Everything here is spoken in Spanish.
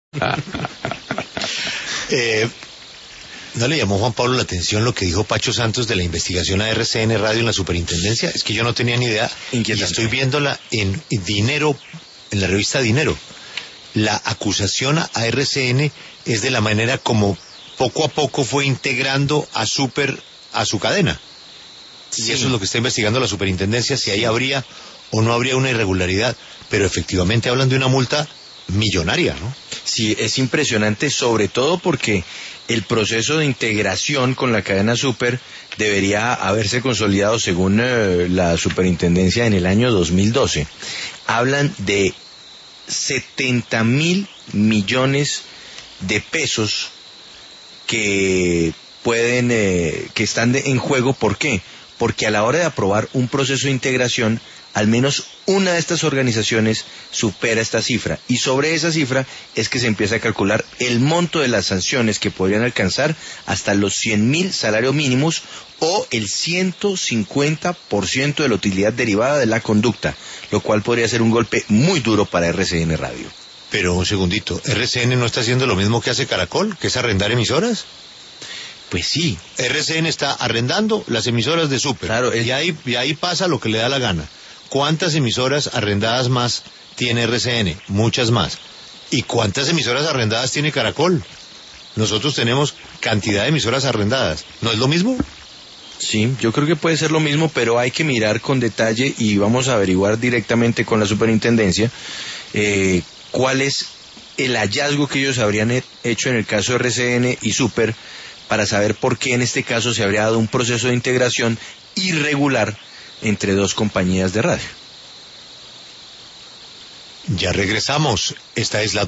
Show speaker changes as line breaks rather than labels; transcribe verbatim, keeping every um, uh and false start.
eh, ¿No le llamó Juan Pablo la atención lo que dijo Pacho Santos de la investigación a R C N Radio en la superintendencia? Es que yo no tenía ni idea.
Inquietante.
Y estoy viéndola en Dinero, en la revista Dinero. La acusación a R C N es de la manera como poco a poco fue integrando a Super a su cadena. Sí. Y eso es lo que está investigando la superintendencia, si ahí habría o no habría una irregularidad. Pero efectivamente hablan de una multa millonaria, ¿no?
Sí, es impresionante, sobre todo porque el proceso de integración con la cadena Super debería haberse consolidado según eh, la superintendencia en el año dos mil doce. Hablan de setenta mil millones de pesos que pueden, eh, que están de, en juego. ¿Por qué? Porque a la hora de aprobar un proceso de integración, al menos una de estas organizaciones supera esta cifra, y sobre esa cifra es que se empieza a calcular el monto de las sanciones, que podrían alcanzar hasta los cien mil salarios mínimos o el ciento cincuenta por ciento de la utilidad derivada de la conducta, lo cual podría ser un golpe muy duro para R C N Radio.
Pero un segundito, ¿R C N no está haciendo lo mismo que hace Caracol, que es arrendar emisoras?
Pues sí.
R C N está arrendando las emisoras de Super,
claro, es...
y, ahí, y ahí pasa lo que le da la gana. ¿Cuántas emisoras arrendadas más tiene R C N? Muchas más. ¿Y cuántas emisoras arrendadas tiene Caracol? Nosotros tenemos cantidad de emisoras arrendadas. ¿No es lo mismo?
Sí, yo creo que puede ser lo mismo, pero hay que mirar con detalle y vamos a averiguar directamente con la superintendencia eh, cuál es el hallazgo que ellos habrían hecho en el caso de R C N y Super, para saber por qué en este caso se habría dado un proceso de integración irregular entre dos compañías de radio.
Ya regresamos. Esta es la